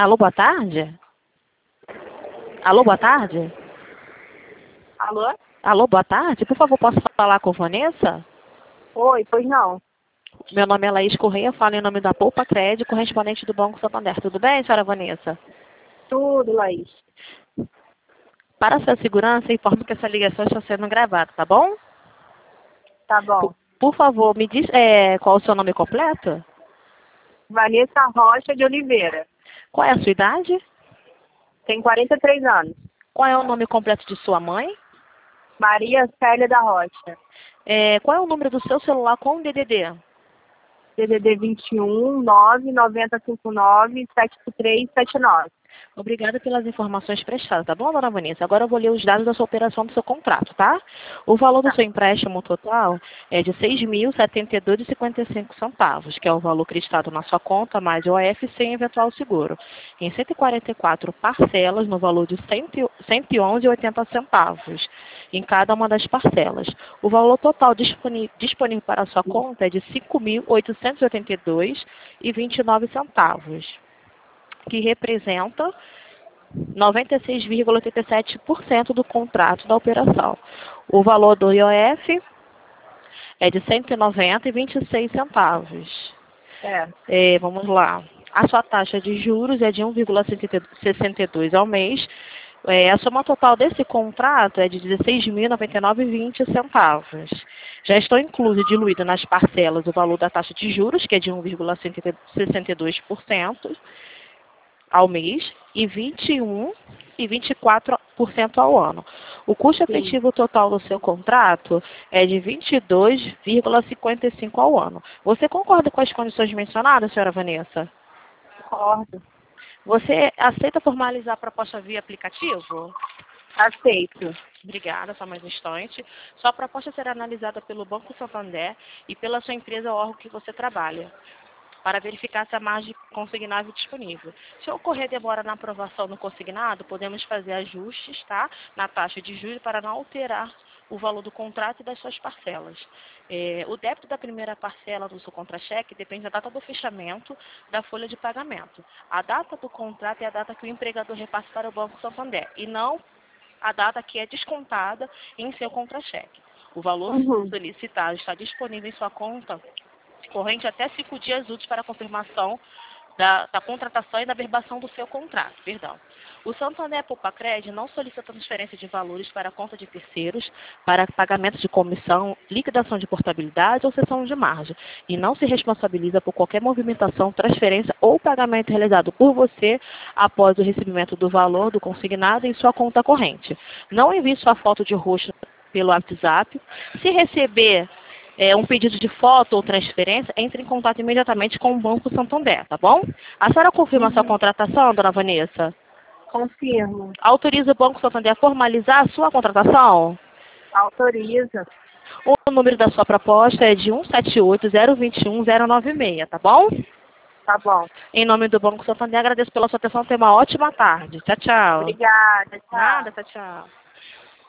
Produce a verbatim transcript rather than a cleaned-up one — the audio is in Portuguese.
Alô, boa tarde? Alô, boa tarde? Alô? Alô, boa tarde? Por favor, posso falar com Vanessa? Oi, pois não. Meu nome é Laís Correia, falo em nome da Poupa Crédito, correspondente do Banco Santander. Tudo bem, senhora Vanessa? Tudo, Laís. Para sua segurança, informo que essa ligação está sendo gravada, tá bom? Tá Por, bom. por favor, me diz é, qual o seu nome completo? Vanessa Rocha de Oliveira. Qual é a sua idade? Tem quarenta e três anos. Qual é o nome completo de sua mãe? Maria Célia da Rocha. É, qual é o número do seu celular com o D D D? D D D vinte e um, nove nove zero cinco nove, sete três sete nove. Obrigada pelas informações prestadas, tá bom, dona Vanessa? Agora eu vou ler os dados da sua operação do seu contrato, tá? O valor do Tá. seu empréstimo total é de seis mil e setenta e dois reais e cinquenta e cinco centavos, que é o valor creditado na sua conta, mais o O F sem eventual seguro, em cento e quarenta e quatro parcelas no valor de cento e onze reais e oitenta centavos em cada uma das parcelas. O valor total disponível, disponível para a sua conta é de cinco mil oitocentos e oitenta e dois reais e vinte e nove centavos, que representa noventa e seis vírgula oitenta e sete por cento do contrato da operação. O valor do I O F é de cento e noventa reais e vinte e seis centavos. É. É, vamos lá. A sua taxa de juros é de um vírgula sessenta e dois ao mês. É, a soma total desse contrato é de dezesseis mil e noventa e nove reais e vinte centavos. Já estão inclusos, diluídos nas parcelas, o valor da taxa de juros, que é de um vírgula sessenta e dois por cento ao mês, e vinte e um por cento e vinte e quatro por cento ao ano. O custo Sim. efetivo total do seu contrato é de vinte e dois vírgula cinquenta e cinco ao ano. Você concorda com as condições mencionadas, senhora Vanessa? Concordo. Você aceita formalizar a proposta via aplicativo? Aceito. Obrigada, só mais um instante. Sua proposta será analisada pelo Banco Santander e pela sua empresa ou órgão que você trabalha, para verificar se a margem consignável é disponível. Se ocorrer demora na aprovação do consignado, podemos fazer ajustes, tá, na taxa de juros para não alterar o valor do contrato e das suas parcelas. É, o débito da primeira parcela do seu contra-cheque depende da data do fechamento da folha de pagamento. A data do contrato é a data que o empregador repassa para o Banco Santander e não a data que é descontada em seu contra-cheque. O valor Uhum. solicitado está disponível em sua conta corrente até cinco dias úteis para a confirmação da, da contratação e da verbação do seu contrato. Perdão. O Santander Poupa Crédito não solicita transferência de valores para a conta de terceiros, para pagamento de comissão, liquidação de portabilidade ou cessão de margem, e não se responsabiliza por qualquer movimentação, transferência ou pagamento realizado por você após o recebimento do valor do consignado em sua conta corrente. Não envie sua foto de rosto pelo WhatsApp. Se receber É, um pedido de foto ou transferência, entre em contato imediatamente com o Banco Santander, tá bom? A senhora confirma a sua Uhum. contratação, dona Vanessa? Confirmo. Autoriza o Banco Santander a formalizar a sua contratação? Autoriza. O número da sua proposta é de um sete oito zero dois um zero nove seis, tá bom? Tá bom. Em nome do Banco Santander, agradeço pela sua atenção. Tenha uma ótima tarde. Tchau, tchau. Obrigada. Tchau. Nada, tchau, tchau.